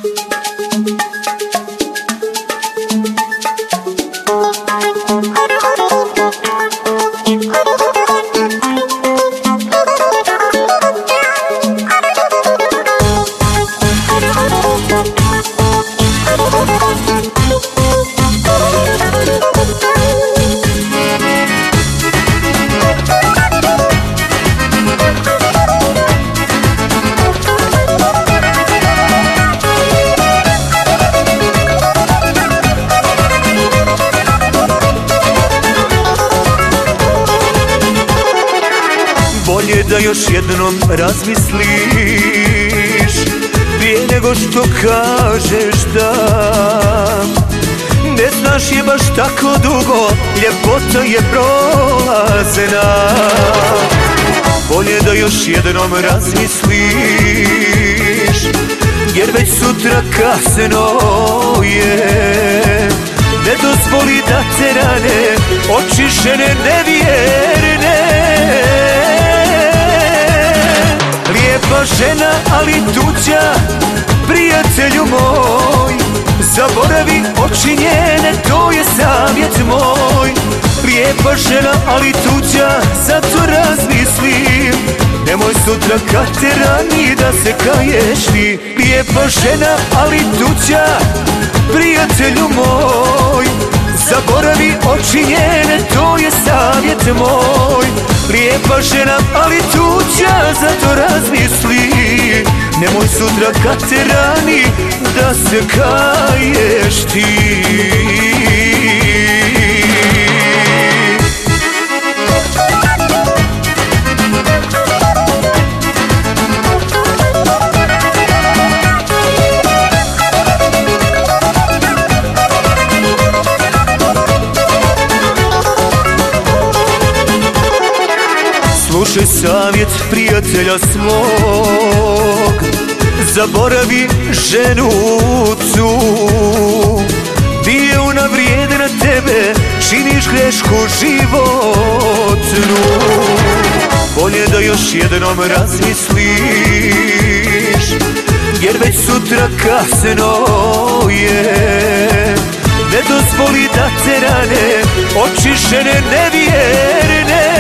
Bolje da još jednom razmisliš prije nego što kažeš da. Ne znaš je baš tako dugo, ljepota je prolazna. Bolje da još jednom razmisliš, jer već sutra kasno je. Ne dozvoli da te rane oči žene nevjerne. Lijepa žena, ali tuđa, prijatelju moj. Zaboravi oči njene, to je savjet moj. Lijepa žena, ali tuđa, zato razmislim. Nemoj sutra kad te rani da se kaješ ti. Lijepa žena, ali tuđa, prijatelju moj. Zaboravi oči njene, to je savjet moj. Lijepa žena, ali tuđa, zato razmisli. Nemoj sutra kad te rani da se kaješ ti. Slušaj savjet prijatelja svog, zaboravi ženucu. Nije ona vrijedna tebe, činiš grešku životnu. Bolje da još jednom razmisliš, jer već sutra kasno je. Ne dozvoli da te rane oči žene nevjerne.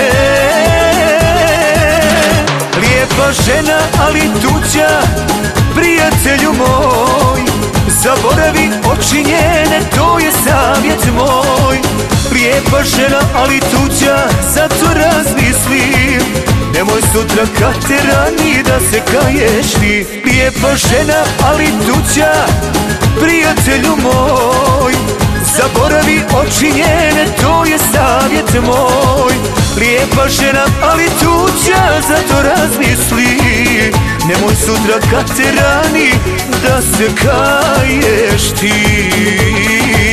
Lijepa žena, ali tuđa, prijatelju moj. Zaboravi oči njene, to je savjet moj. Lijepa žena, ali tuđa, zato razmislim. Nemoj sutra kad te rani da se kaješ ti. Lijepa žena, ali tuđa, prijatelju moj. Zaboravi oči njene, to je savjet moj. Lijepa žena, ali tuđa, zato razmisli. Nemoj sutra kad te rani da se kaješ ti.